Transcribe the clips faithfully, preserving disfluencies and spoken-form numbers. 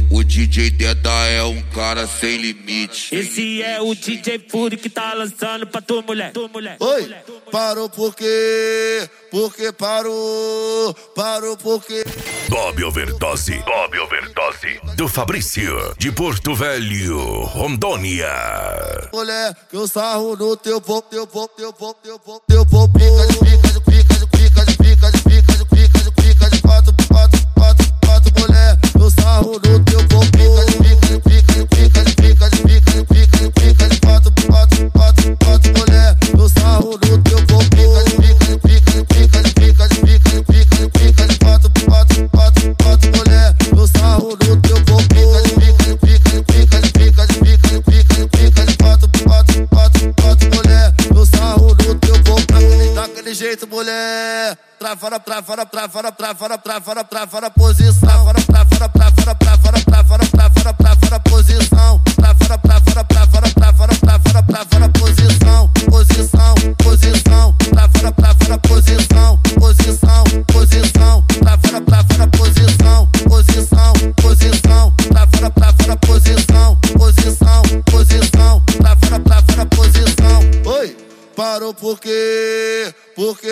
O D J Deda é um cara sem limite. Esse é o D J Fury que tá lançando pra tu, mulher. Tu, mulher. Oi, parou por quê? Porque parou, parou porque... Bob Overdose, Bob Overdose, do Fabrício, de Porto Velho, Rondônia. Mulher, que eu sarro no teu pop, teu pop, teu pop, teu pop, teu pop. Pica de pica de pica de pica de pica de pica de pica de pica de quatro, quatro, quatro, quatro. Mulher, eu sarro no teu pop. Pica de pica de pica de pica de pica de pica de pica de pica de quatro, quatro, quatro, quatro. Mulher, eu sarro no teu pop. Pica de pica de pica de pica de pica de pica de pica de pica de quatro, quatro, quatro, quatro. Mulher, eu sarro no teu pop. Pica de pica de pica de pica de pica de pica de pica de pica de quatro, quatro, quatro, quatro. Mulher, eu sarro no teu pop. Daquele jeito, mulher. Trava na, trava na, trava na, trava na, trava na, trava na posição. Trava na, trava na, trava na, trava na, trava na, trava na, trava na posição. Trava na, trava na, trava na, trava na, trava na, trava na posição. Posição, posição. Trava na, trava na posição. Posição, posição. Trava na, trava na posição. Posição, posição. Trava na, trava na posição. Posição, posição. Trava na, trava na posição. Oi, parou por quê? Porque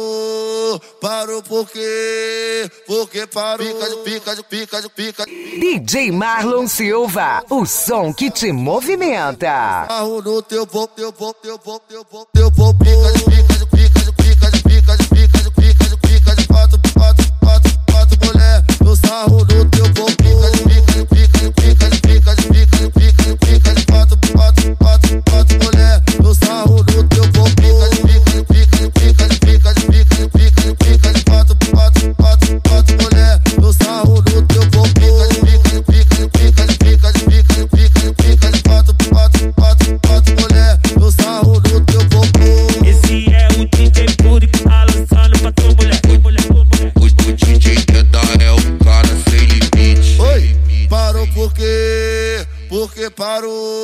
parou, parou porque, porque parou. Pica de pica de pica de pica. D J Marlon Silva, o som que te movimenta. Sarro no teu pop, teu pop, teu pop, teu pop, teu pop. Pica de pica de pica de pica de pica de pica de pica de pica de quatro, quatro, quatro, quatro. Mulher, eu sarro no teu pop. Pica de pica de pica de pica de pica de pica de pica de pica de quatro, quatro, quatro, quatro. Mulher, eu sarro no teu pop. Pica de pica de pica de pica de pica de pica de pica de pica de quatro, quatro, quatro, quatro. Mulher, eu sarro no teu pop. Pica de pica de pica de pica de pica de pica de pica de pica de quatro, quatro, quatro, quatro. Mulher, eu sarro no teu pop. Esse é o D J Fury que tá lançando pra tu, mulher. Tu, mulher, tu, mulher. O, o D J Deda é um cara sem limite. Oi, parou por quê? Porque parou.